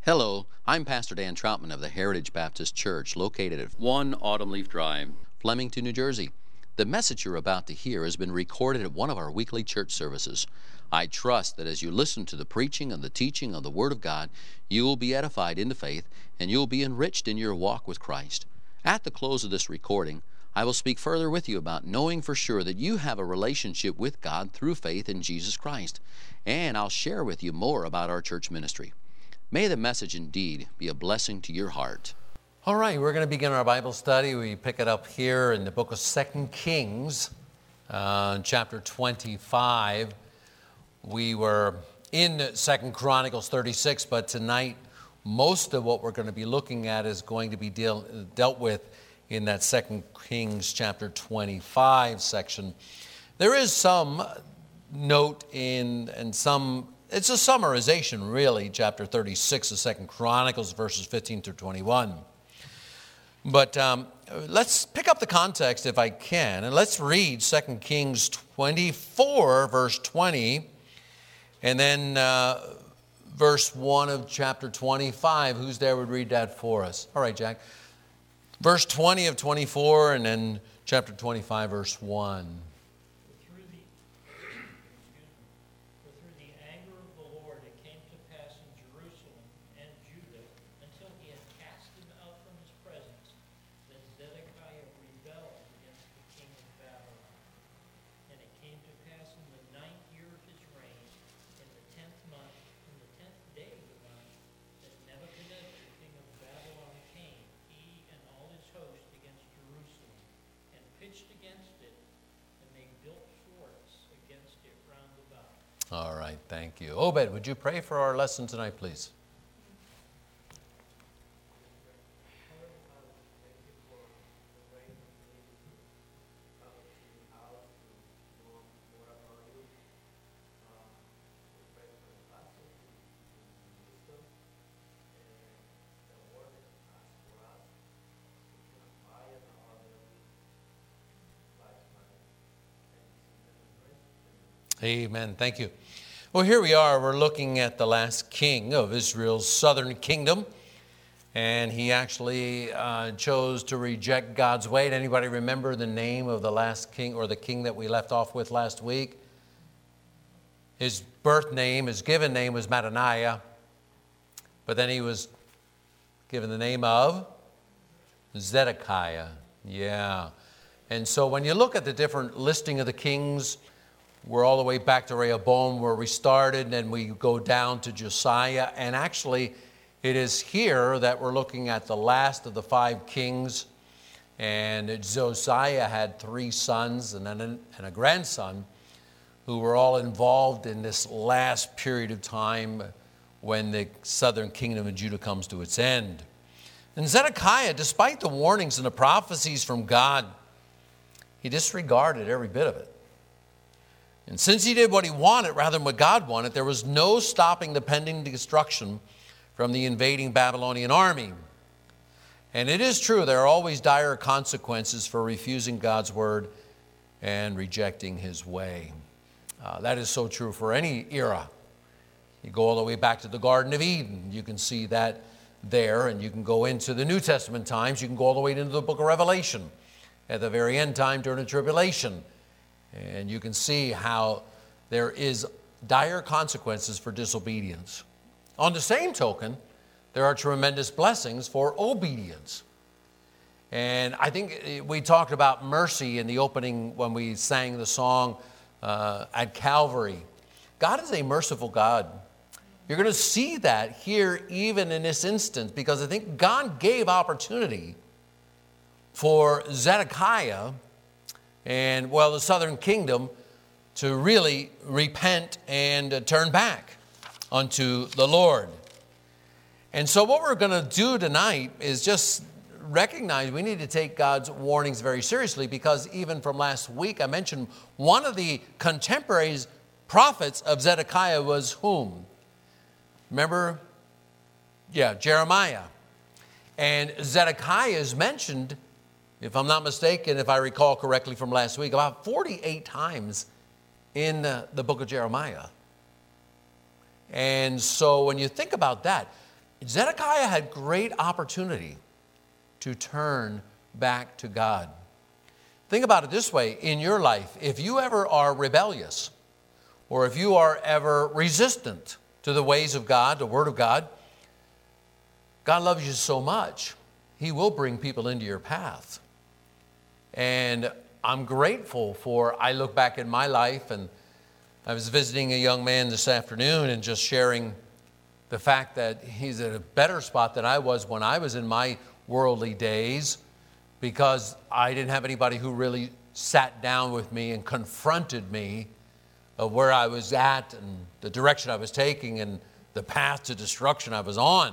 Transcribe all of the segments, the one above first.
Hello, I'm Pastor Dan Troutman of the Heritage Baptist Church, located at 1 Autumn Leaf Drive, Flemington, New Jersey. The message you're about to hear has been recorded at one of our weekly church services. I trust that as you listen to the preaching and the teaching of the Word of God, you will be edified into faith and you will be enriched in your walk with Christ. At the close of this recording, I will speak further with you about knowing for sure that you have a relationship with God through faith in Jesus Christ. And I'll share with you more about our church ministry. May the message indeed be a blessing to your heart. All right, we're going to begin our Bible study. We pick it up here in the book of 2 Kings, chapter 25. We were in 2 Chronicles 36, but tonight most of what we're going to be looking at is going to be dealt with in that 2 Kings chapter 25 section. There is some note and some, it's a summarization really, chapter 36 of 2 Chronicles, verses 15 through 21. But let's pick up the context if I can, and let's read 2 Kings 24, verse 20, and then verse 1 of chapter 25. Who's there would read that for us? All right, Jack. Verse 20 of 24, and then chapter 25, verse 1. All right, thank you. Obed, would you pray for our lesson tonight, please? Amen. Thank you. Well, here we are. We're looking at the last king of Israel's southern kingdom. And he actually chose to reject God's way. Anybody remember the name of the last king or the king that we left off with last week? His birth name, his given name was Mattaniah. But then he was given the name of Zedekiah. Yeah. And so when you look at the different listing of the kings, we're all the way back to Rehoboam where we started, and then we go down to Josiah. And actually, it is here that we're looking at the last of the 5 kings. And Josiah had 3 sons and a grandson who were all involved in this last period of time when the southern kingdom of Judah comes to its end. And Zedekiah, despite the warnings and the prophecies from God, he disregarded every bit of it. And since he did what he wanted rather than what God wanted, there was no stopping the pending destruction from the invading Babylonian army. And it is true, there are always dire consequences for refusing God's word and rejecting his way. That is so true for any era. You go all the way back to the Garden of Eden. You can see that there, and you can go into the New Testament times. You can go all the way into the book of Revelation at the very end time during the tribulation. And you can see how there is dire consequences for disobedience. On the same token, there are tremendous blessings for obedience. And I think we talked about mercy in the opening when we sang the song at Calvary. God is a merciful God. You're going to see that here even in this instance, because I think God gave opportunity for Zedekiah and, well, the southern kingdom to really repent and turn back unto the Lord. And so what we're going to do tonight is just recognize we need to take God's warnings very seriously, because even from last week I mentioned one of the contemporaries prophets of Zedekiah was whom? Remember? Yeah, Jeremiah. And Zedekiah is mentioned, if I'm not mistaken, if I recall correctly from last week, about 48 times in the book of Jeremiah. And so when you think about that, Zedekiah had great opportunity to turn back to God. Think about it this way in your life. If you ever are rebellious, or if you are ever resistant to the ways of God, the Word of God, God loves you so much, He will bring people into your path. And I'm grateful I look back in my life, and I was visiting a young man this afternoon and just sharing the fact that he's at a better spot than I was when I was in my worldly days, because I didn't have anybody who really sat down with me and confronted me of where I was at and the direction I was taking and the path to destruction I was on.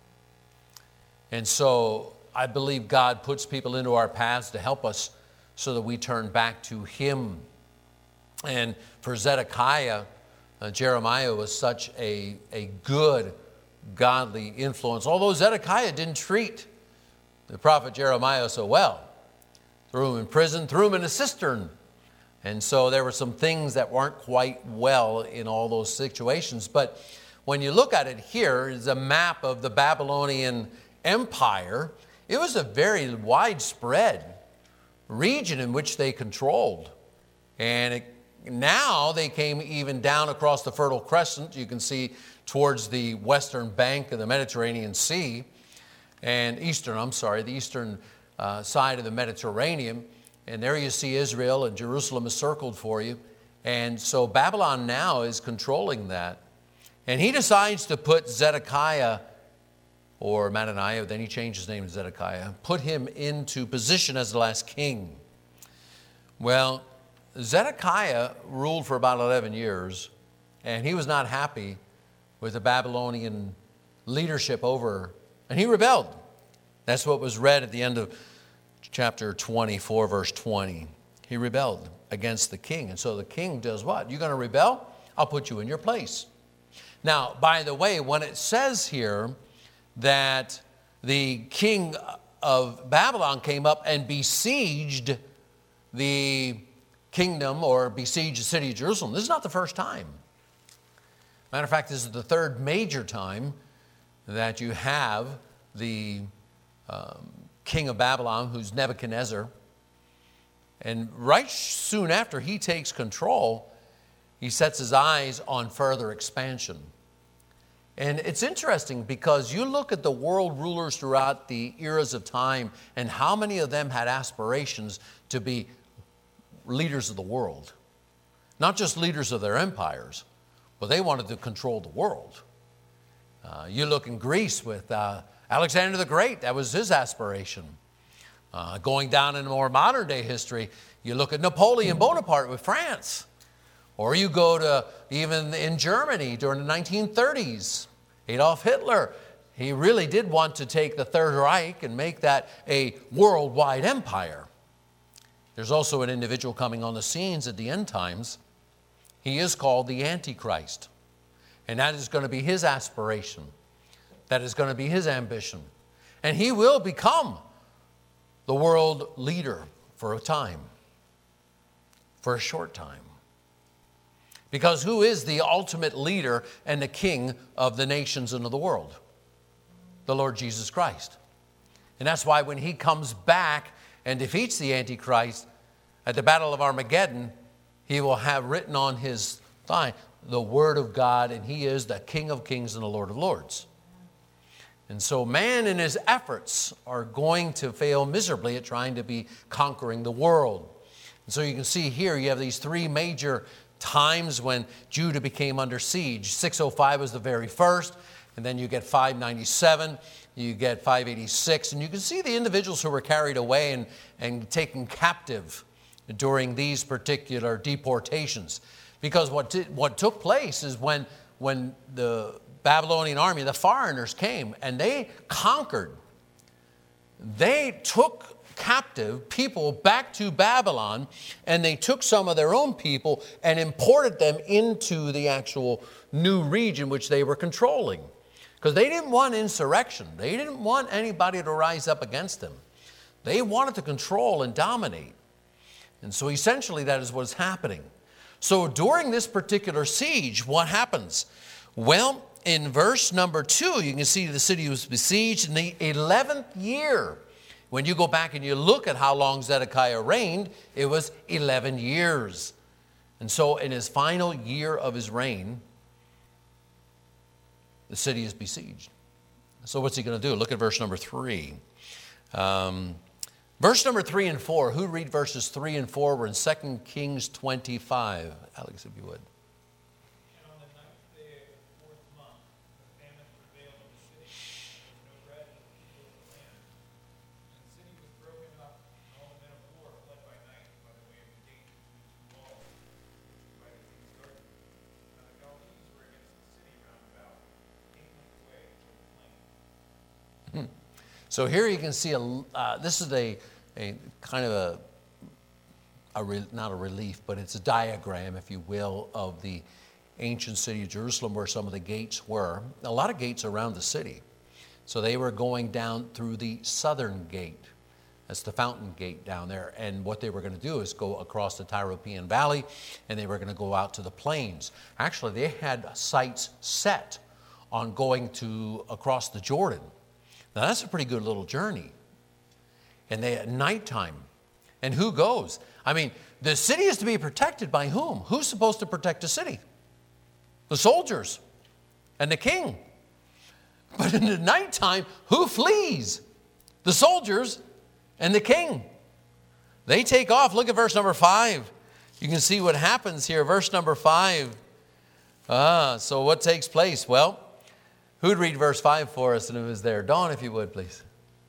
And so I believe God puts people into our paths to help us so that we turn back to Him. And for Zedekiah, Jeremiah was such a good, godly influence. Although Zedekiah didn't treat the prophet Jeremiah so well. Threw him in prison, threw him in a cistern. And so there were some things that weren't quite well in all those situations. But when you look at it here, is a map of the Babylonian Empire. It was a very widespread region in which they controlled. And now they came even down across the Fertile Crescent. You can see towards the western bank of the Mediterranean Sea. And the eastern side of the Mediterranean. And there you see Israel, and Jerusalem is circled for you. And so Babylon now is controlling that. And he decides to put Zedekiah, or Mattaniah, then he changed his name to Zedekiah, put him into position as the last king. Well, Zedekiah ruled for about 11 years, and he was not happy with the Babylonian leadership over, and he rebelled. That's what was read at the end of chapter 24, verse 20. He rebelled against the king. And so the king does what? You're going to rebel? I'll put you in your place. Now, by the way, when it says here that the king of Babylon came up and besieged the kingdom or besieged the city of Jerusalem, this is not the first time. Matter of fact, this is the third major time that you have the king of Babylon, who's Nebuchadnezzar. And right soon after he takes control, he sets his eyes on further expansion. And it's interesting because you look at the world rulers throughout the eras of time and how many of them had aspirations to be leaders of the world. Not just leaders of their empires, but they wanted to control the world. You look in Greece with Alexander the Great, that was his aspiration. Going down in more modern day history, you look at Napoleon Bonaparte with France. Or you go to even in Germany during the 1930s, Adolf Hitler. He really did want to take the Third Reich and make that a worldwide empire. There's also an individual coming on the scenes at the end times. He is called the Antichrist. And that is going to be his aspiration. That is going to be his ambition. And he will become the world leader for a time. For a short time. Because who is the ultimate leader and the king of the nations and of the world? The Lord Jesus Christ. And that's why when he comes back and defeats the Antichrist at the Battle of Armageddon, he will have written on his thigh the Word of God, and he is the King of Kings and the Lord of Lords. And so man in his efforts are going to fail miserably at trying to be conquering the world. And so you can see here you have these three major times when Judah became under siege. 605 was the very first, and then you get 597, you get 586, and you can see the individuals who were carried away and taken captive during these particular deportations. Because what took place is when the Babylonian army, the foreigners came and they conquered, they took captive people back to Babylon, and they took some of their own people and imported them into the actual new region which they were controlling. Because they didn't want insurrection. They didn't want anybody to rise up against them. They wanted to control and dominate. And so essentially that is what's happening. So during this particular siege, what happens? Well, in verse number 2, you can see the city was besieged in the 11th year. When you go back and you look at how long Zedekiah reigned, it was 11 years. And so in his final year of his reign, the city is besieged. So what's he going to do? Look at verse number 3. Verse number 3 and 4. Who read verses 3 and 4? We're in 2 Kings 25. Alex, if you would. And on the 9th day of the 4th month, the famine prevailed in the city. There was no bread, and the people of the land. And the city was broken up, and all the men of war fled by night by the way of the gate between two walls, which was by the king's garden. Now the Chaldees were against the city round about, 8 months away toward the plain. So here you can see, this is a kind of not a relief, but it's a diagram, if you will, of the ancient city of Jerusalem where some of the gates were. A lot of gates around the city. So they were going down through the southern gate. That's the fountain gate down there. And what they were going to do is go across the Tyropoeon Valley, and they were going to go out to the plains. Actually, they had sights set on going across the Jordan. Now, that's a pretty good little journey. And they at nighttime. And who goes? I mean, the city is to be protected by whom? Who's supposed to protect the city? The soldiers and the king. But in the nighttime, who flees? The soldiers and the king. They take off. Look at verse number 5. You can see what happens here. Verse number 5. So what takes place? Well, who'd read verse 5 for us? And it was there. Dawn, if you would, please.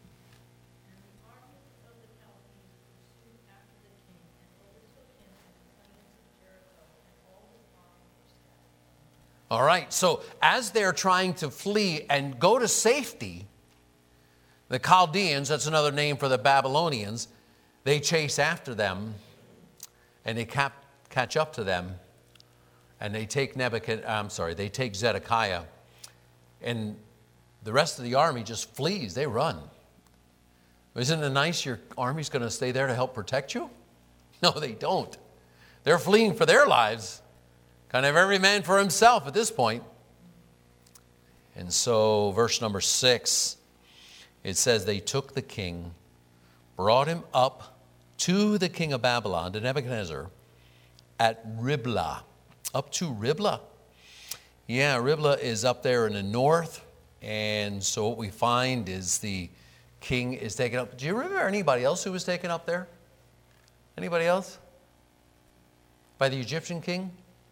All right, so as they're trying to flee and go to safety, the Chaldeans, that's another name for the Babylonians, they chase after them and they catch up to them, and they take they take Zedekiah, and the rest of the army just flees. They run. Isn't it nice your army's going to stay there to help protect you? No, they don't. They're fleeing for their lives. Kind of every man for himself at this point. And so verse number 6, it says they took the king, brought him up to the king of Babylon, to Nebuchadnezzar, at Riblah. Up to Riblah. Yeah, Riblah is up there in the north. And so what we find is the king is taken up. Do you remember anybody else who was taken up there? Anybody else? By the Egyptian king?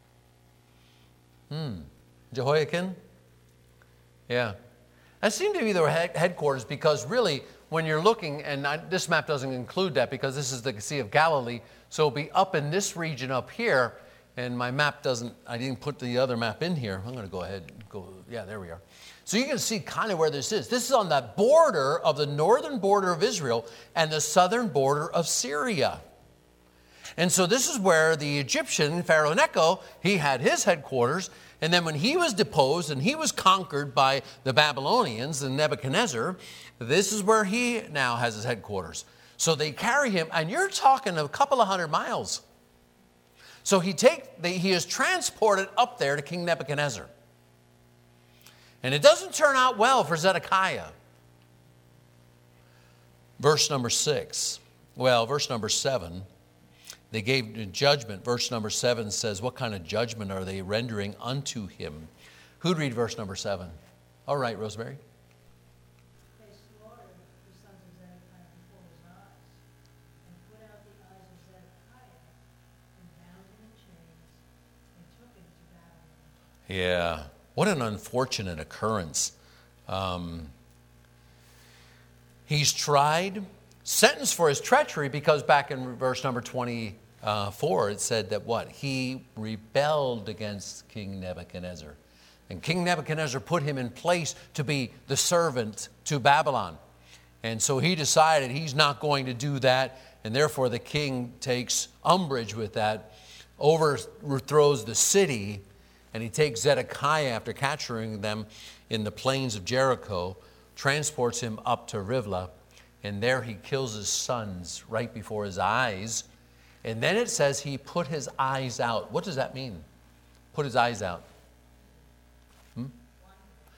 Jehoiakim? Yeah. That seemed to be their headquarters, because really, when you're looking, and this map doesn't include that because this is the Sea of Galilee, so it'll be up in this region up here, and my map I didn't put the other map in here. I'm going to go ahead and go, yeah, there we are. So you can see kind of where this is. This is on the border of the northern border of Israel and the southern border of Syria. And so this is where the Egyptian, Pharaoh Necho, he had his headquarters. And then when he was deposed and he was conquered by the Babylonians and Nebuchadnezzar, this is where he now has his headquarters. So they carry him, and you're talking a couple of 100 miles. So he is transported up there to King Nebuchadnezzar. And it doesn't turn out well for Zedekiah. Verse number 6. Well, verse number 7. They gave judgment. Verse number 7 says, what kind of judgment are they rendering unto him? Who'd read verse number 7? All right, Rosemary. They slaughtered the sons of Zedekiah before his eyes, and put out the eyes of Zedekiah, and bound him in chains, and took him to Babylon. Yeah, what an unfortunate occurrence. He's tried, sentenced for his treachery, because back in verse number 24, it said that what? He rebelled against King Nebuchadnezzar. And King Nebuchadnezzar put him in place to be the servant to Babylon. And so he decided he's not going to do that, and therefore the king takes umbrage with that, overthrows the city, and he takes Zedekiah after capturing them in the plains of Jericho, transports him up to Riblah, and there he kills his sons right before his eyes. And then it says he put his eyes out. What does that mean? Put his eyes out.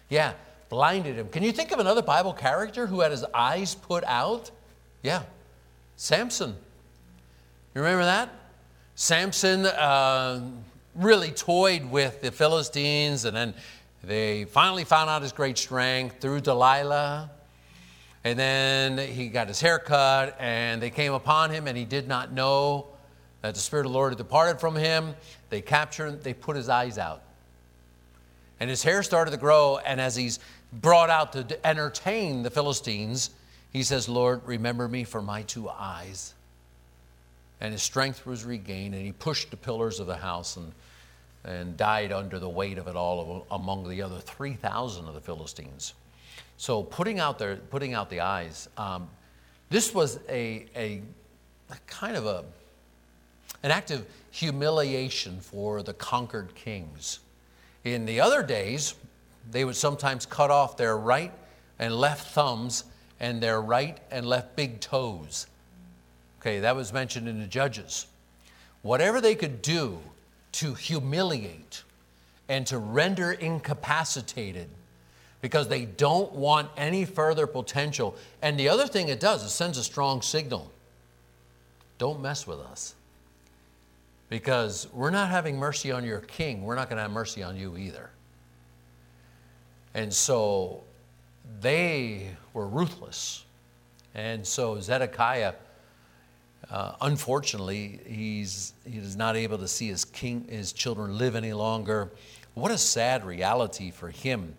Yeah, blinded him. Can you think of another Bible character who had his eyes put out? Yeah, Samson. You remember that? Samson really toyed with the Philistines, and then they finally found out his great strength through Delilah. And then he got his hair cut, and they came upon him, and he did not know that the Spirit of the Lord had departed from him. They captured him. They put his eyes out. And his hair started to grow, and as he's brought out to entertain the Philistines, he says, Lord, remember me for my 2 eyes. And his strength was regained, and he pushed the pillars of the house and died under the weight of it all among the other 3,000 of the Philistines. So putting out the eyes, this was a kind of an act of humiliation for the conquered kings. In the other days, they would sometimes cut off their right and left thumbs and their right and left big toes. Okay, that was mentioned in the Judges. Whatever they could do to humiliate and to render incapacitated, because they don't want any further potential. And the other thing it does, it sends a strong signal. Don't mess with us. Because we're not having mercy on your king. We're not going to have mercy on you either. And so they were ruthless. And so Zedekiah, unfortunately, he is not able to see his children live any longer. What a sad reality for him.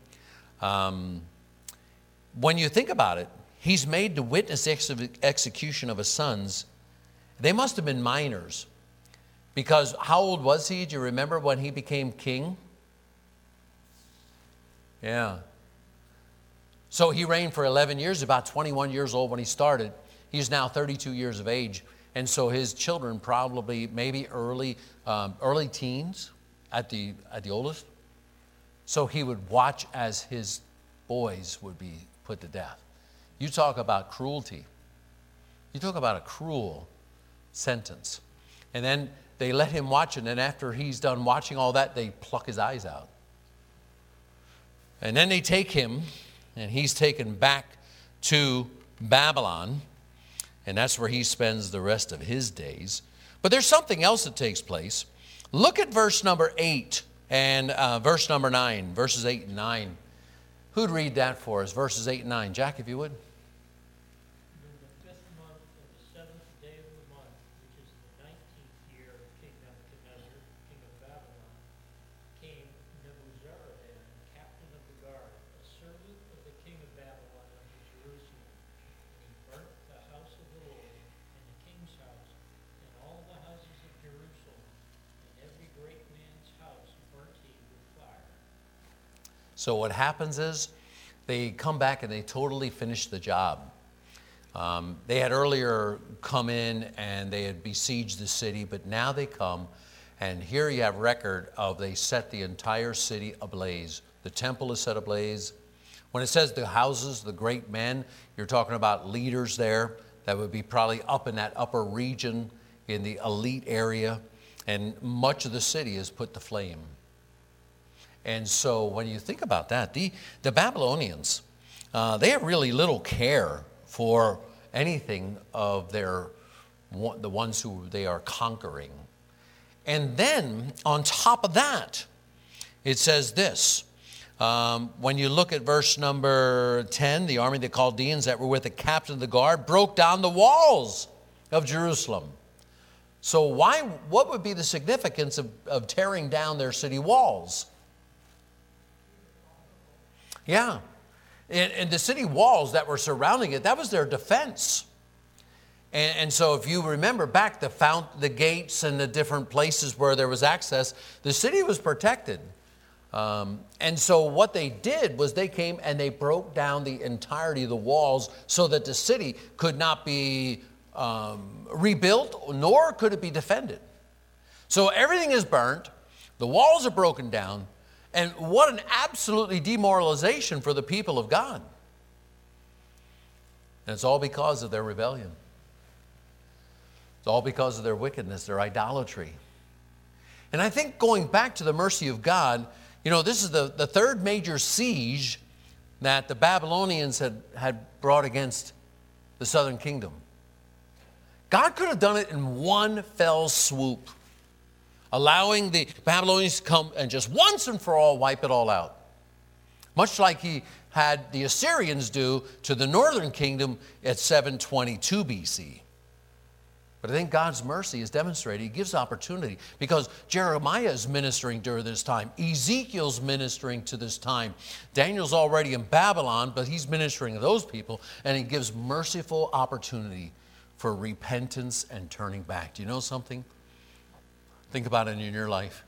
When you think about it, he's made to witness the execution of his sons. They must have been minors. Because how old was he? Do you remember when he became king? Yeah. So he reigned for 11 years, about 21 years old when he started. He's now 32 years of age. And so his children probably maybe early teens at the oldest. So he would watch as his boys would be put to death. You talk about cruelty. You talk about a cruel sentence. And then they let him watch it, and after he's done watching all that, they pluck his eyes out. And then they take him, and he's taken back to Babylon, and that's where he spends the rest of his days. But there's something else that takes place. Look at verse number 8 and verse number 9, verses 8 and 9. Who'd read that for us, verses 8 and 9? Jack, if you would. In the 5th month of the 7th day of the month, which is the 19th year of King Nebuchadnezzar, king of Babylon, came Nebuzaradan, captain of the guard, a servant of the king of Babylon unto Jerusalem. And he burnt the house of the Lord, and the king's house, and all the houses of Jerusalem, and every great man's house burnt he with fire. So what happens is they come back and they totally finish the job. They had earlier come in and they had besieged the city, but now they come, and here you have record of they set the entire city ablaze. The temple is set ablaze. When it says the houses, the great men, you're talking about leaders there that would be probably up in that upper region in the elite area, and much of the city is put to flame. And so when you think about that, the Babylonians, they have really little care for anything of the ones who they are conquering. And then on top of that, it says this. When you look at verse number 10, the army of the Chaldeans that were with the captain of the guard broke down the walls of Jerusalem. So what would be the significance of tearing down their city walls? Yeah. And the city walls that were surrounding it, that was their defense. And so if you remember back, the gates and the different places where there was access, the city was protected. And so what they did was they came and they broke down the entirety of the walls so that the city could not be rebuilt, nor could it be defended. So everything is burnt, the walls are broken down, and what an absolutely demoralization for the people of God. And it's all because of their rebellion. It's all because of their wickedness, their idolatry. And I think going back to the mercy of God, this is the third major siege that the Babylonians had brought against the southern kingdom. God could have done it in one fell swoop, allowing the Babylonians to come and just once and for all wipe it all out. Much like he had the Assyrians do to the northern kingdom at 722 BC. But I think God's mercy is demonstrated. He gives opportunity because Jeremiah is ministering during this time. Ezekiel's ministering to this time. Daniel's already in Babylon, but he's ministering to those people, and he gives merciful opportunity for repentance and turning back. Do you know something? Think about it in your life.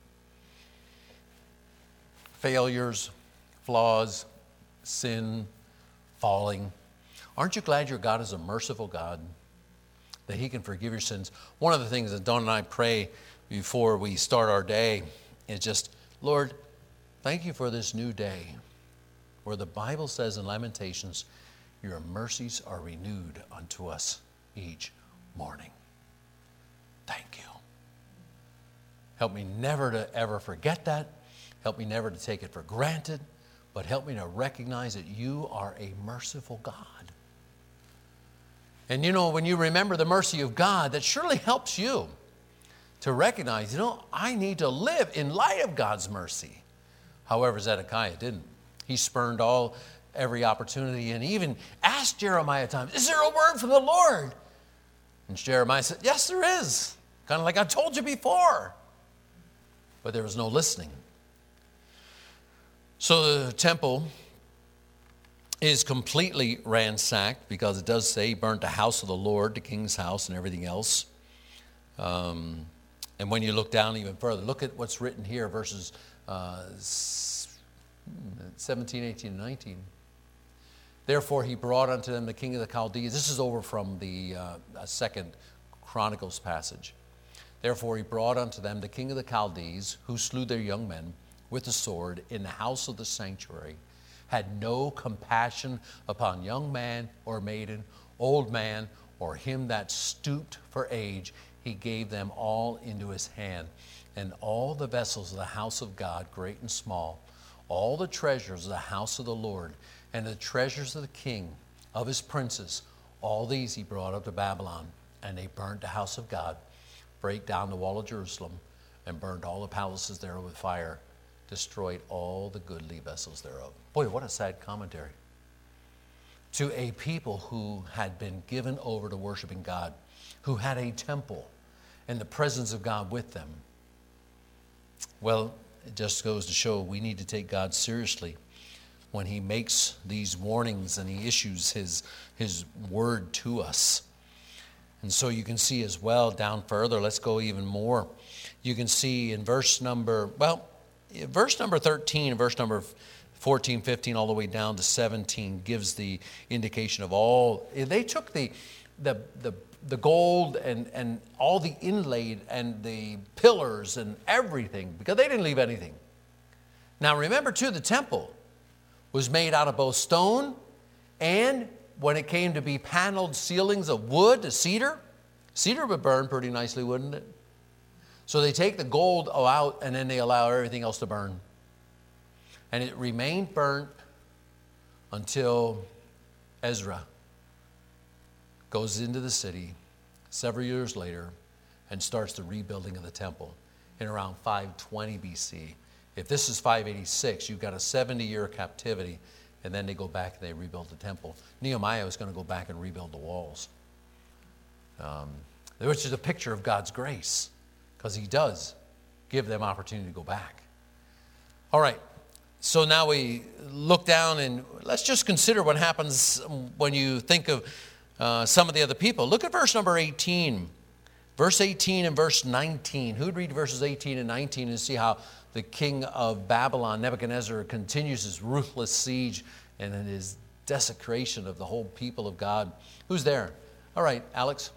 Failures, flaws, sin, falling. Aren't you glad your God is a merciful God? That he can forgive your sins. One of the things that Dawn and I pray before we start our day is just, Lord, thank you for this new day where the Bible says in Lamentations, your mercies are renewed unto us each morning. Thank you. Help me never to ever forget that. Help me never to take it for granted, but help me to recognize that you are a merciful God. And you know, when you remember the mercy of God, that surely helps you to recognize, you know, I need to live in light of God's mercy. However, Zedekiah didn't. He spurned every opportunity and even asked Jeremiah at times, is there a word from the Lord? And Jeremiah said, yes, there is. Kind of like I told you before. But there was no listening. So the temple is completely ransacked because it does say he burnt the house of the Lord, the king's house, and everything else. And when you look down even further, look at what's written here, verses 17, 18, and 19. Therefore he brought unto them the king of the Chaldees. This is over from the second Chronicles passage. Therefore he brought unto them the king of the Chaldees, who slew their young men with the sword in the house of the sanctuary, had no compassion upon young man or maiden, old man, or him that stooped for age. He gave them all into his hand. And all the vessels of the house of God, great and small, all the treasures of the house of the Lord, and the treasures of the king, of his princes, all these he brought up to Babylon. And they burnt the house of God, brake down the wall of Jerusalem, and burned all the palaces thereof with fire, destroyed all the goodly vessels thereof. Boy, what a sad commentary. To a people who had been given over to worshiping God, who had a temple and the presence of God with them. Well, it just goes to show we need to take God seriously when he makes these warnings and he issues his word to us. And so you can see as well down further, let's go even more. You can see in verse number 13 and verse number 14, 15, all the way down to 17 gives the indication of all. They took the gold and all the inlaid and the pillars and everything because they didn't leave anything. Now remember too, the temple was made out of both stone and when it came to be paneled ceilings of wood, the cedar would burn pretty nicely, wouldn't it? So they take the gold out and then they allow everything else to burn. And it remained burnt until Ezra goes into the city several years later and starts the rebuilding of the temple in around 520 BC. If this is 586, you've got a 70-year captivity, and then they go back and they rebuild the temple. Nehemiah is going to go back and rebuild the walls, which is a picture of God's grace, because he does give them opportunity to go back. All right, so now we look down and let's just consider what happens when you think of some of the other people. Look at verse number 18. Verse 18 and verse 19. Who'd read verses 18 and 19 and see how the king of Babylon, Nebuchadnezzar, continues his ruthless siege and his desecration of the whole people of God? Who's there? All right, Alex.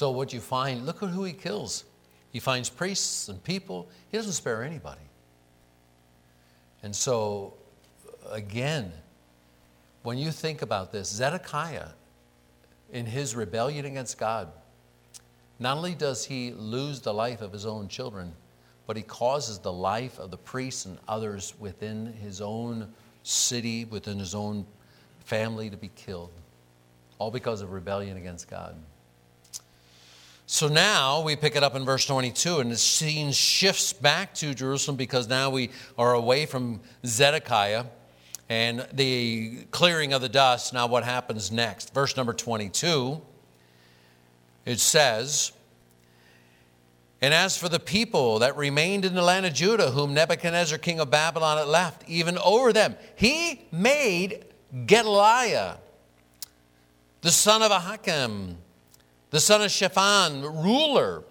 So what you find, look at who he kills. He finds priests and people. He doesn't spare anybody. And so, again, when you think about this, Zedekiah, in his rebellion against God, not only does he lose the life of his own children, but he causes the life of the priests and others within his own city, within his own family to be killed, all because of rebellion against God. So now we pick it up in verse 22, and the scene shifts back to Jerusalem because now we are away from Zedekiah and the clearing of the dust. Now what happens next? Verse number 22, it says, "And as for the people that remained in the land of Judah, whom Nebuchadnezzar king of Babylon had left, even over them, he made Gedaliah, the son of Ahikam, the son of Shaphan, ruler."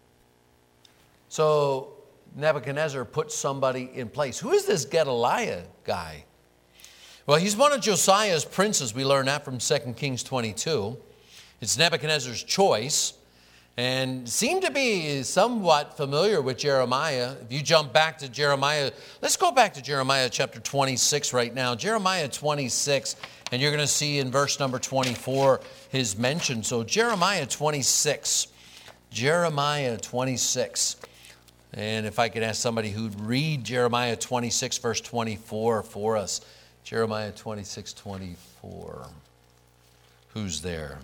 So Nebuchadnezzar put somebody in place. Who is this Gedaliah guy? Well, he's one of Josiah's princes. We learn that from 2 Kings 22. It's Nebuchadnezzar's choice, and seemed to be somewhat familiar with Jeremiah. If you jump back to Jeremiah, let's go back to Jeremiah chapter 26 right now. Jeremiah 26, and you're going to see in verse number 24 his mention. So Jeremiah 26. And if I could ask somebody who'd read Jeremiah 26, verse 24 for us. Jeremiah 26, 24. Who's there?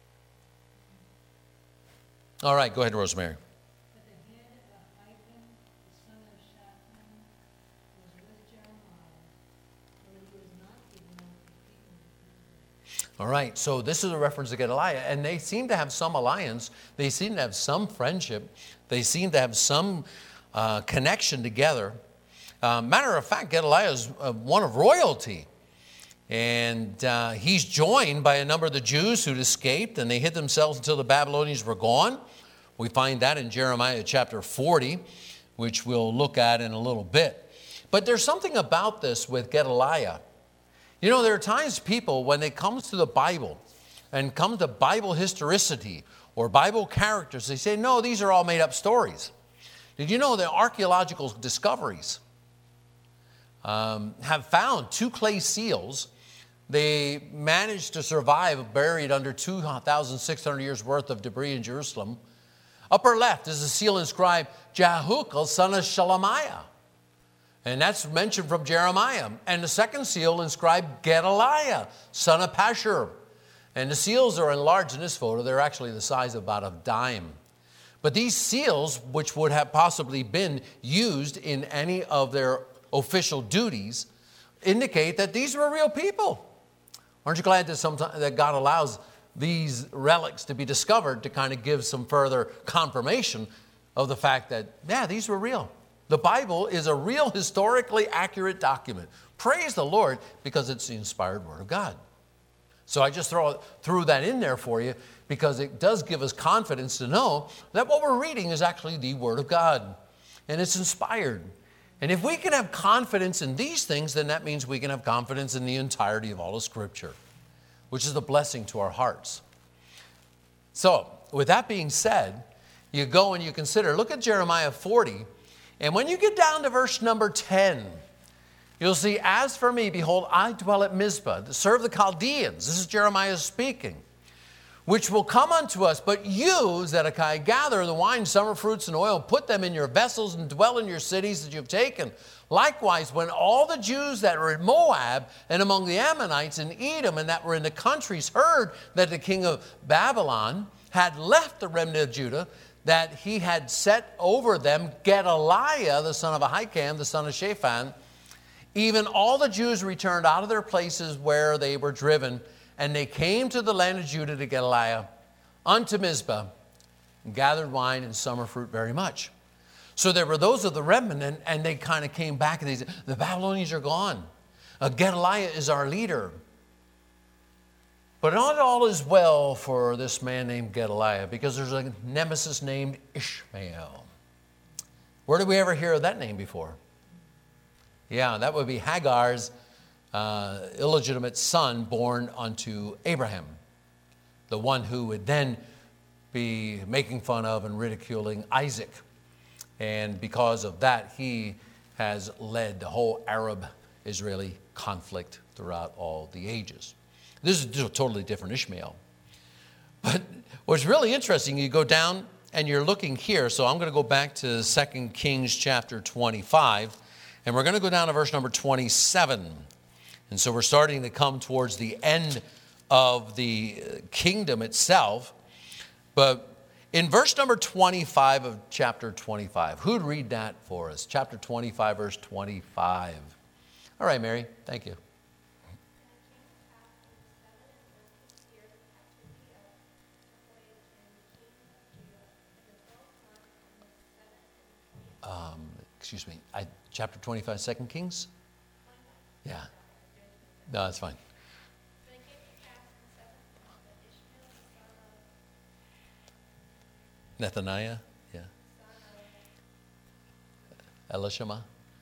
All right, go ahead, Rosemary. But the head of Ahikam, the son of Shaphan, was with Jeremiah, for he was not given up the people. All right, so this is a reference to Gedaliah, and they seem to have some alliance. They seem to have some friendship. They seem to have some connection together. Matter of fact, Gedaliah is one of royalty. And he's joined by a number of the Jews who'd escaped, and they hid themselves until the Babylonians were gone. We find that in Jeremiah chapter 40, which we'll look at in a little bit. But there's something about this with Gedaliah. You know, there are times people, when it comes to the Bible and comes to Bible historicity or Bible characters, they say, no, these are all made-up stories. Did you know that archaeological discoveries have found 2 clay seals? They managed to survive buried under 2,600 years worth of debris in Jerusalem. Upper left is a seal inscribed Jehukel, son of Shelemiah. And that's mentioned from Jeremiah. And the second seal inscribed Gedaliah, son of Pashur. And the seals are enlarged in this photo. They're actually the size of about a dime. But these seals, which would have possibly been used in any of their official duties, indicate that these were real people. Aren't you glad that God allows these relics to be discovered to kind of give some further confirmation of the fact that, yeah, these were real. The Bible is a real historically accurate document. Praise the Lord, because it's the inspired Word of God. So I just threw that in there for you because it does give us confidence to know that what we're reading is actually the Word of God. And it's inspired. And if we can have confidence in these things, then that means we can have confidence in the entirety of all of Scripture, which is a blessing to our hearts. So, with that being said, you go and you consider, look at Jeremiah 40, and when you get down to verse number 10, you'll see, "As for me, behold, I dwell at Mizpah, to serve the Chaldeans." This is Jeremiah speaking. "Which will come unto us, but you, Zedekiah, gather the wine, summer fruits, and oil, put them in your vessels, and dwell in your cities that you have taken. Likewise, when all the Jews that were in Moab, and among the Ammonites, and Edom, and that were in the countries, heard that the king of Babylon had left the remnant of Judah, that he had set over them Gedaliah, the son of Ahikam, the son of Shaphan, even all the Jews returned out of their places where they were driven, and they came to the land of Judah to Gedaliah, unto Mizpah, and gathered wine and summer fruit very much." So there were those of the remnant, and they kind of came back and they said, the Babylonians are gone. Gedaliah is our leader. But not all is well for this man named Gedaliah, because there's a nemesis named Ishmael. Where did we ever hear of that name before? Yeah, that would be Hagar's illegitimate son born unto Abraham, the one who would then be making fun of and ridiculing Isaac. And because of that, he has led the whole Arab-Israeli conflict throughout all the ages. This is a totally different Ishmael. But what's really interesting, you go down and you're looking here. So I'm going to go back to 2 Kings chapter 25, and we're going to go down to verse number 27. And so we're starting to come towards the end of the kingdom itself. But in verse number 25 of chapter 25, who'd read that for us? Chapter 25, verse 25. All right, Mary, thank you. Excuse me, chapter 25, 2 Kings? Yeah. No, that's fine. Nethaniah, yeah. Elishama.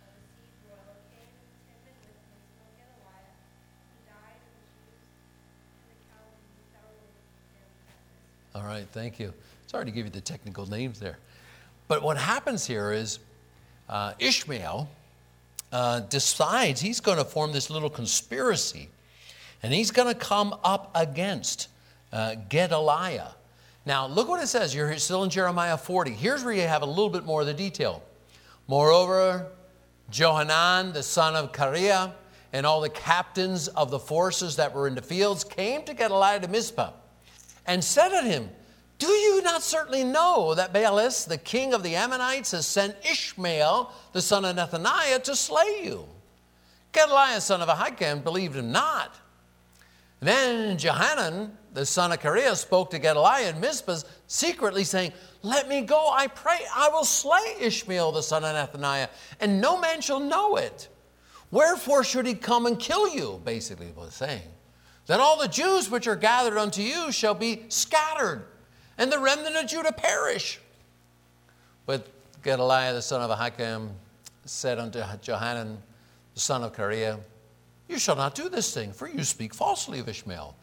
All right, thank you. Sorry to give you the technical names there. But what happens here is Ishmael decides he's going to form this little conspiracy, and he's going to come up against Gedaliah. Now, look what it says. You're still in Jeremiah 40. Here's where you have a little bit more of the detail. Moreover, Johanan, the son of Kareah, and all the captains of the forces that were in the fields came to Gedaliah to Mizpah and said to him, do you not certainly know that Baalis, the king of the Ammonites, has sent Ishmael, the son of Nethaniah, to slay you? Gedaliah, son of Ahikam, believed him not. Then Johanan, the son of Kareah, spoke to Gedaliah in Mizpah secretly, saying, let me go, I pray, I will slay Ishmael, the son of Nethaniah, and no man shall know it. Wherefore should he come and kill you? Basically what it's saying. That all the Jews which are gathered unto you shall be scattered, and the remnant of Judah perish. But Gedaliah, the son of Ahikam, said unto Johanan, the son of Kareah, you shall not do this thing, for you speak falsely of Ishmael.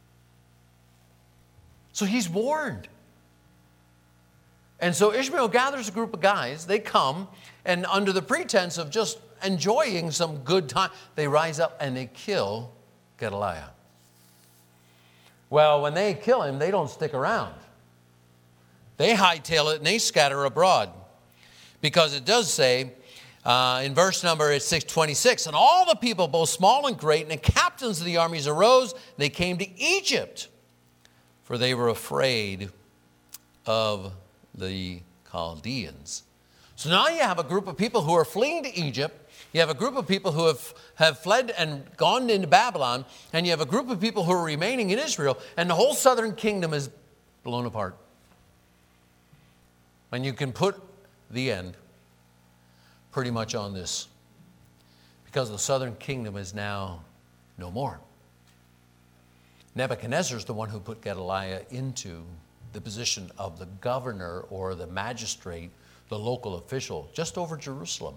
So he's warned. And so Ishmael gathers a group of guys. They come, and under the pretense of just enjoying some good time, they rise up and they kill Gedaliah. Well, when they kill him, they don't stick around. They hightail it and they scatter abroad. Because it does say, in verse number 626, and all the people, both small and great, and the captains of the armies arose, and they came to Egypt, for they were afraid of the Chaldeans. So now you have a group of people who are fleeing to Egypt. You have a group of people who have fled and gone into Babylon, and you have a group of people who are remaining in Israel, and the whole southern kingdom is blown apart. And you can put the end pretty much on this, because the southern kingdom is now no more. Nebuchadnezzar is the one who put Gedaliah into the position of the governor or the magistrate, the local official, just over Jerusalem.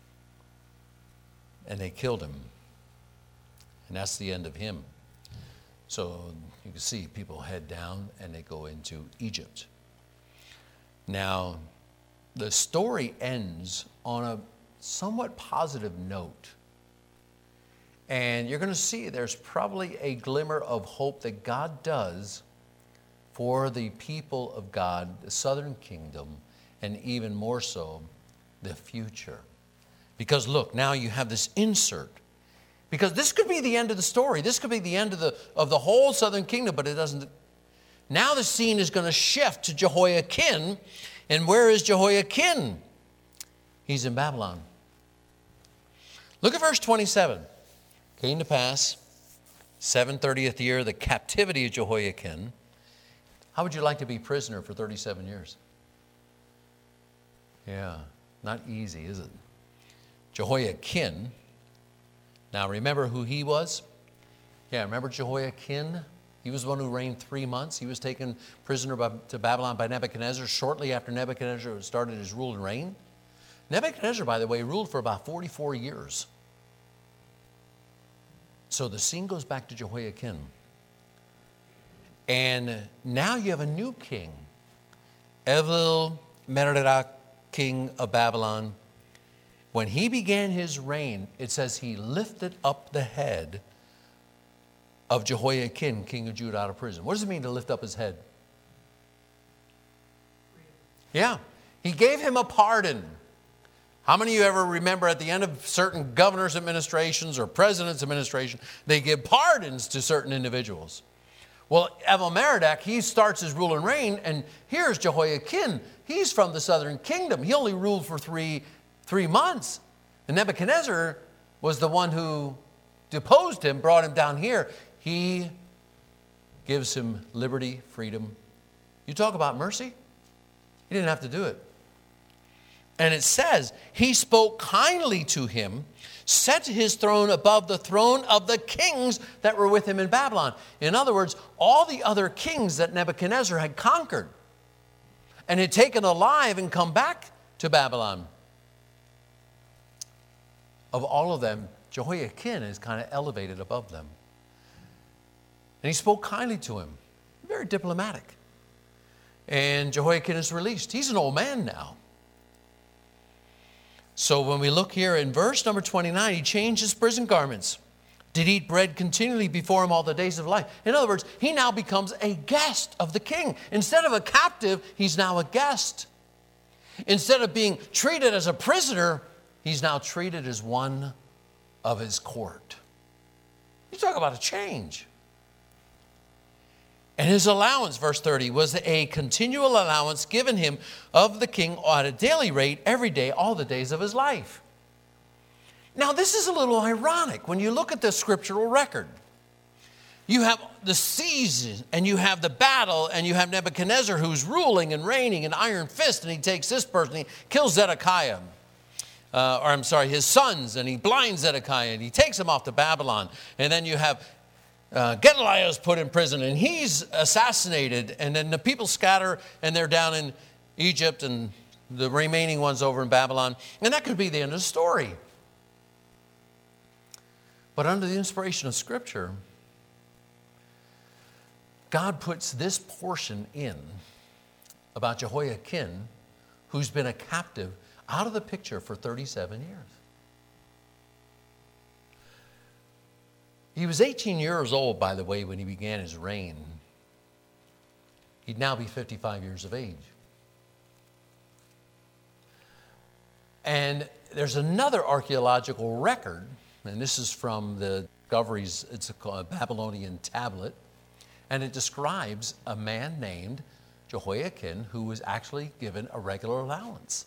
And they killed him. And that's the end of him. So you can see people head down and they go into Egypt. Now, the story ends on a somewhat positive note. And you're going to see there's probably a glimmer of hope that God does for the people of God, the southern kingdom, and even more so, the future. Because look, now you have this insert. Because this could be the end of the story. This could be the end of the whole southern kingdom, but it doesn't. Now the scene is going to shift to Jehoiakim. And where is Jehoiakim? He's in Babylon. Look at verse 27. Came to pass, 730th year, the captivity of Jehoiakim. How would you like to be prisoner for 37 years? Yeah, not easy, is it? Jehoiakim. Now remember who he was? Yeah, remember Jehoiakim? He was the one who reigned 3 months. He was taken prisoner to Babylon by Nebuchadnezzar shortly after Nebuchadnezzar started his rule and reign. Nebuchadnezzar, by the way, ruled for about 44 years. So the scene goes back to Jehoiakim. And now you have a new king Evil-Merodach, king of Babylon, when he began his reign, it says he lifted up the head of Jehoiakim, king of Judah, out of prison. What does it mean to lift up his head? Yeah, he gave him a pardon. How many of you ever remember at the end of certain governors' administrations or presidents' administration, they give pardons to certain individuals? Well, Evil-Merodach, he starts his rule and reign, and here's Jehoiakim. He's from the southern kingdom. He only ruled for three months. And Nebuchadnezzar was the one who deposed him, brought him down here. He gives him liberty, freedom. You talk about mercy? He didn't have to do it. And it says, he spoke kindly to him, set his throne above the throne of the kings that were with him in Babylon. In other words, all the other kings that Nebuchadnezzar had conquered and had taken alive and come back to Babylon. Of all of them, Jehoiakim is kind of elevated above them. And he spoke kindly to him. Very diplomatic. And Jehoiakim is released. He's an old man now. So when we look here in verse number 29, he changed his prison garments, did eat bread continually before him all the days of life. In other words, he now becomes a guest of the king. Instead of a captive, he's now a guest. Instead of being treated as a prisoner, he's now treated as one of his court. You talk about a change. And his allowance, verse 30, was a continual allowance given him of the king at a daily rate every day, all the days of his life. Now, this is a little ironic when you look at the scriptural record. You have the season, and you have the battle, and you have Nebuchadnezzar who's ruling and reigning in iron fist, and he takes this person, he kills Zedekiah. His sons, and he blinds Zedekiah, and he takes him off to Babylon. And then you have Gedaliah is put in prison, and he's assassinated, and then the people scatter, and they're down in Egypt, and the remaining ones over in Babylon. And that could be the end of the story. But under the inspiration of Scripture, God puts this portion in about Jehoiakim, who's been a captive, out of the picture for 37 years. He was 18 years old, by the way, when he began his reign. He'd now be 55 years of age. And there's another archaeological record, and this is from the discoveries, it's a Babylonian tablet, and it describes a man named Jehoiakim who was actually given a regular allowance.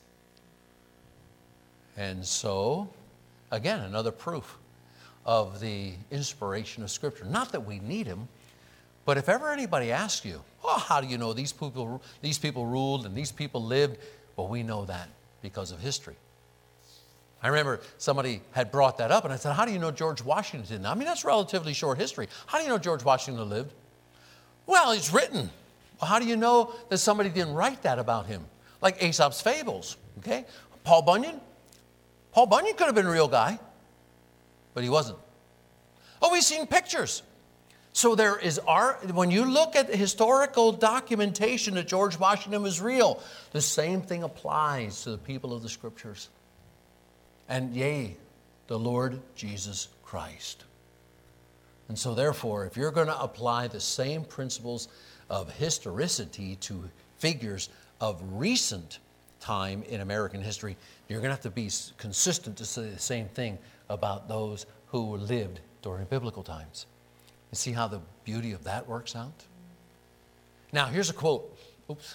And so, again, another proof of the inspiration of Scripture. Not that we need him, but if ever anybody asks you, oh, how do you know these people ruled and these people lived? Well, we know that because of history. I remember somebody had brought that up, and I said, how do you know George Washington? I mean, that's relatively short history. How do you know George Washington lived? Well, it's written. Well, how do you know that somebody didn't write that about him? Like Aesop's Fables, okay? Paul Bunyan? Paul Bunyan could have been a real guy, but he wasn't. Oh, we've seen pictures. So there is art. When you look at the historical documentation that George Washington was real, the same thing applies to the people of the Scriptures. And yea, the Lord Jesus Christ. And so therefore, if you're going to apply the same principles of historicity to figures of recent time in American history, you're going to have to be consistent to say the same thing about those who lived during biblical times. You see how the beauty of that works out? Now, here's a quote. Oops.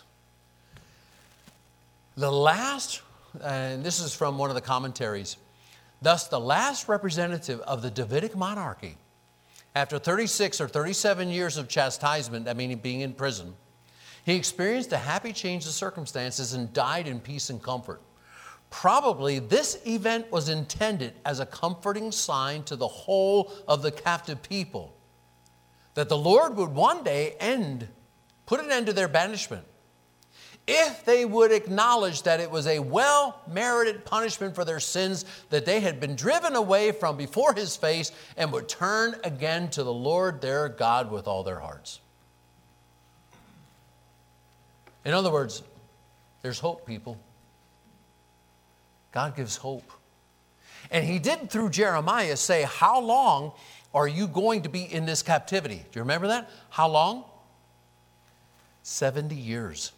The last, and this is from one of the commentaries, thus the last representative of the Davidic monarchy, after 36 or 37 years of chastisement, that meaning being in prison, he experienced a happy change of circumstances and died in peace and comfort. Probably this event was intended as a comforting sign to the whole of the captive people that the Lord would one day put an end to their banishment, if they would acknowledge that it was a well-merited punishment for their sins that they had been driven away from before his face, and would turn again to the Lord their God with all their hearts. In other words, There's hope, people. God gives hope. And he did, through Jeremiah, say, how long are you going to be in this captivity? Do you remember that? How long? 70 years.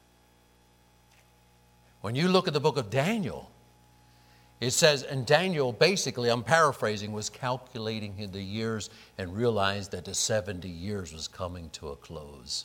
When you look at the book of Daniel, it says, and Daniel basically, I'm paraphrasing, was calculating the years and realized that the 70 years was coming to a close.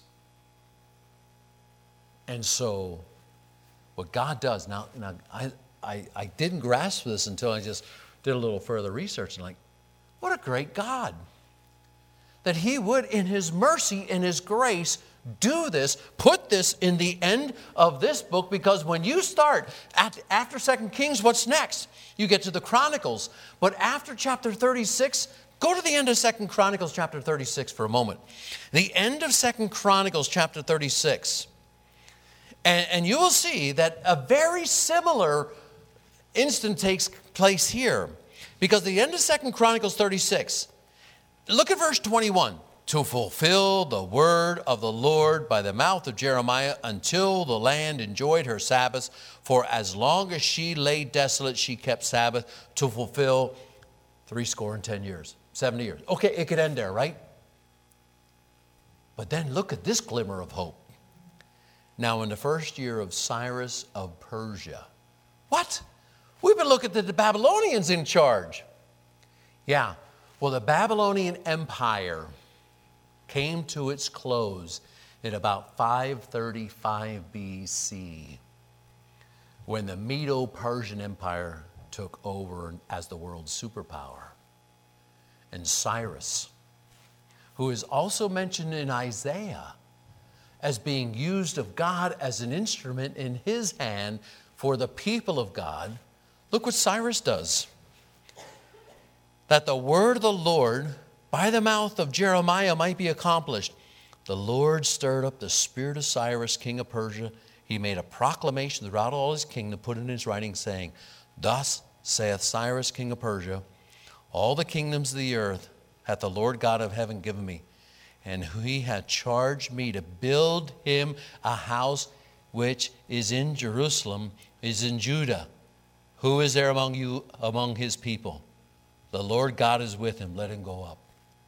And so, what God does, now I didn't grasp this until I just did a little further research, and like, what a great God. That he would, in his mercy and his grace, do this, put this in the end of this book, because when you start after 2 Kings, what's next? You get to the Chronicles. But after chapter 36, go to the end of 2 Chronicles chapter 36 for a moment. The end of 2 Chronicles chapter 36. And you will see that a very similar instant takes place here. Because the end of 2 Chronicles 36, look at verse 21. To fulfill the word of the Lord by the mouth of Jeremiah until the land enjoyed her Sabbaths. For as long as she lay desolate, she kept Sabbath to fulfill 70 years. 70 years. Okay, it could end there, right? But then look at this glimmer of hope. Now in the first year of Cyrus of Persia. What? We've been looking at the Babylonians in charge. Yeah, well, the Babylonian Empire came to its close in about 535 BC, when the Medo-Persian Empire took over as the world's superpower. And Cyrus, who is also mentioned in Isaiah as being used of God as an instrument in his hand for the people of God, look what Cyrus does. That the word of the Lord by the mouth of Jeremiah might be accomplished. The Lord stirred up the spirit of Cyrus, king of Persia. He made a proclamation throughout all his kingdom, put it in his writing, saying, Thus saith Cyrus, king of Persia, all the kingdoms of the earth hath the Lord God of heaven given me, and he hath charged me to build him a house which is in Jerusalem, is in Judah. Who is there among you, among his people? The Lord God is with him, let him go up.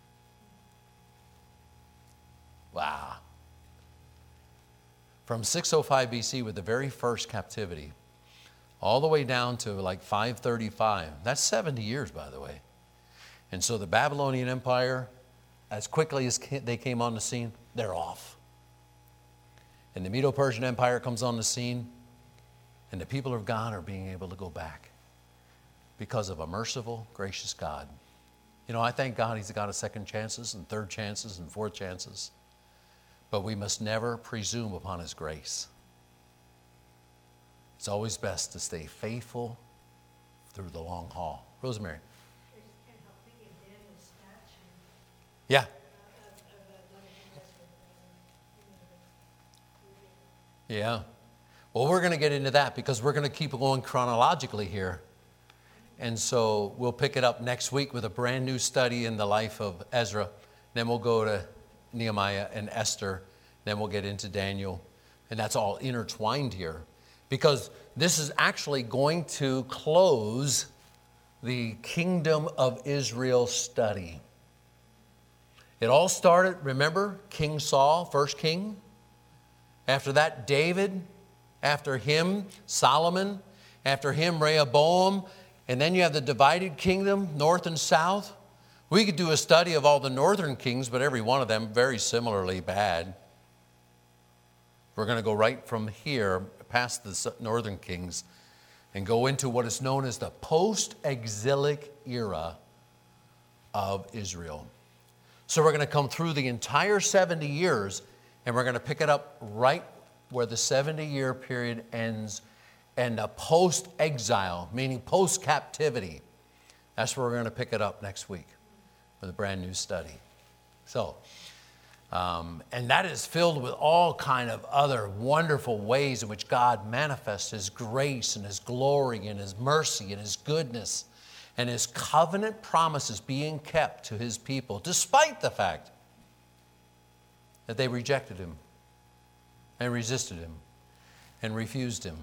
Wow. From 605 BC with the very first captivity, all the way down to like 535. That's 70 years, by the way. And so the Babylonian Empire, as quickly as they came on the scene, they're off. And the Medo-Persian Empire comes on the scene, and the people of God are being able to go back because of a merciful, gracious God. You know, I thank God he's a God of second chances and third chances and fourth chances. But we must never presume upon his grace. It's always best to stay faithful through the long haul. Rosemary. I just can't help thinking of Daniel's statue. Yeah. Yeah. Well, we're going to get into that because we're going to keep going chronologically here. And so we'll pick it up next week with a brand new study in the life of Ezra. Then we'll go to Nehemiah and Esther. Then we'll get into Daniel. And that's all intertwined here. Because this is actually going to close the Kingdom of Israel study. It all started, remember, King Saul, first king. After that, David. After him, Solomon. After him, Rehoboam. And then you have the divided kingdom, north and south. We could do a study of all the northern kings, but every one of them very similarly bad. We're going to go right from here, past the northern kings, and go into what is known as the post-exilic era of Israel. So we're going to come through the entire 70 years, and we're going to pick it up right where the 70-year period ends, and the post-exile, meaning post-captivity. That's where we're going to pick it up next week with a brand new study. So, and that is filled with all kind of other wonderful ways in which God manifests his grace and his glory and his mercy and his goodness and his covenant promises being kept to his people, despite the fact that they rejected him and resisted him. and refused him.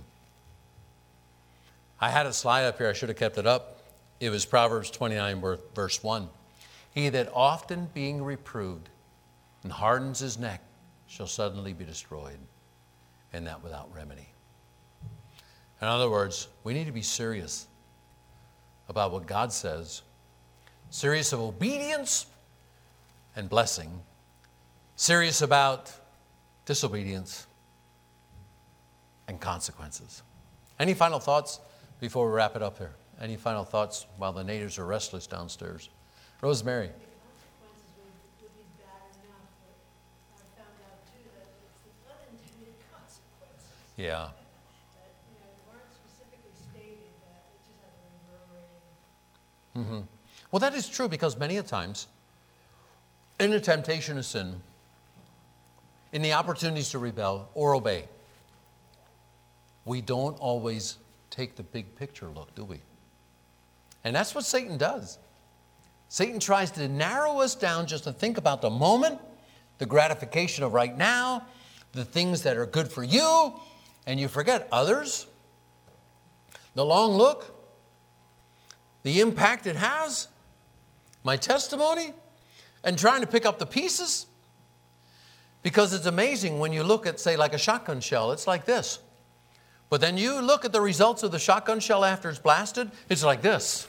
I had a slide up here. I should have kept it up. It was Proverbs 29, verse 1. He that often being reproved and hardens his neck shall suddenly be destroyed, and that without remedy. In other words, we need to be serious about what God says, serious of obedience and blessing, serious about disobedience and consequences. Any final thoughts before we wrap it up here? Any final thoughts while the natives are restless downstairs? Rosemary. The consequences would be bad enough, but I found out too that it's the unintended consequences Yeah. that, weren't specifically stated, that it just has a reverberating. Well, that is true because many a times in the temptation to sin, in the opportunities to rebel or obey, we don't always take the big picture look, do we? And that's what Satan does. Satan tries to narrow us down just to think about the moment, the gratification of right now, the things that are good for you, and you forget others, the long look, the impact it has, my testimony, and trying to pick up the pieces. Because it's amazing when you look at, say, like a shotgun shell, it's like this. But then you look at the results of the shotgun shell after it's blasted, it's like this.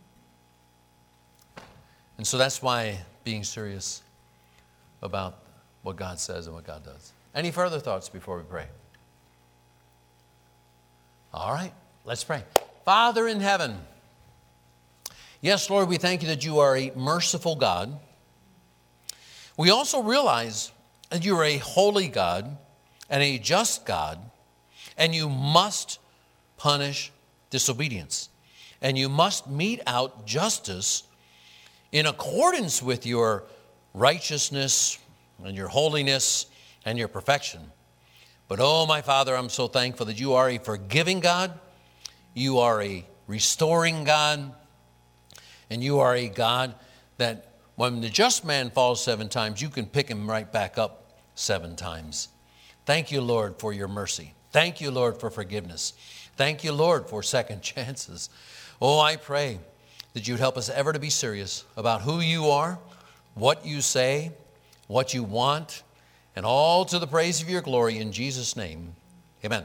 And so that's why being serious about what God says and what God does. Any further thoughts before we pray? All right, let's pray. Father in heaven, yes, Lord, we thank you that you are a merciful God. We also realize that you are a holy God and a just God, and you must punish disobedience. And you must mete out justice in accordance with your righteousness and your holiness and your perfection. But oh, my Father, I'm so thankful that you are a forgiving God, you are a restoring God, and you are a God that when the just man falls 7 times, you can pick him right back up 7 times. Thank you, Lord, for your mercy. Thank you, Lord, for forgiveness. Thank you, Lord, for second chances. Oh, I pray that you'd help us ever to be serious about who you are, what you say, what you want, and all to the praise of your glory in Jesus' name. Amen.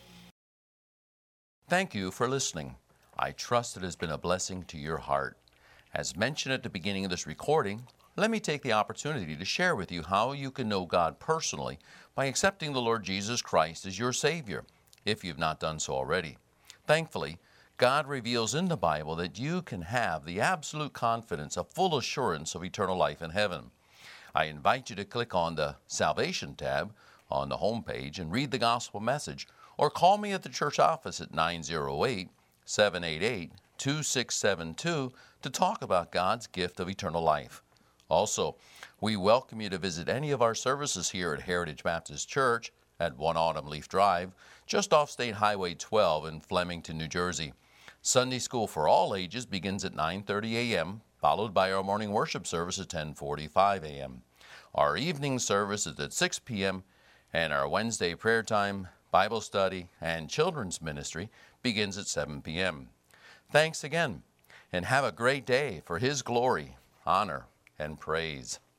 Thank you for listening. I trust it has been a blessing to your heart. As mentioned at the beginning of this recording, let me take the opportunity to share with you how you can know God personally by accepting the Lord Jesus Christ as your Savior, if you've not done so already. Thankfully, God reveals in the Bible that you can have the absolute confidence, a full assurance of eternal life in heaven. I invite you to click on the Salvation tab on the homepage and read the gospel message, or call me at the church office at 908-788-2672 to talk about God's gift of eternal life. Also, we welcome you to visit any of our services here at Heritage Baptist Church at 1 Autumn Leaf Drive, just off State Highway 12 in Flemington, New Jersey. Sunday school for all ages begins at 9:30 a.m., followed by our morning worship service at 10:45 a.m. Our evening service is at 6 p.m., and our Wednesday prayer time, Bible study, and children's ministry begins at 7 p.m. Thanks again, and have a great day for His glory, honor, and praise.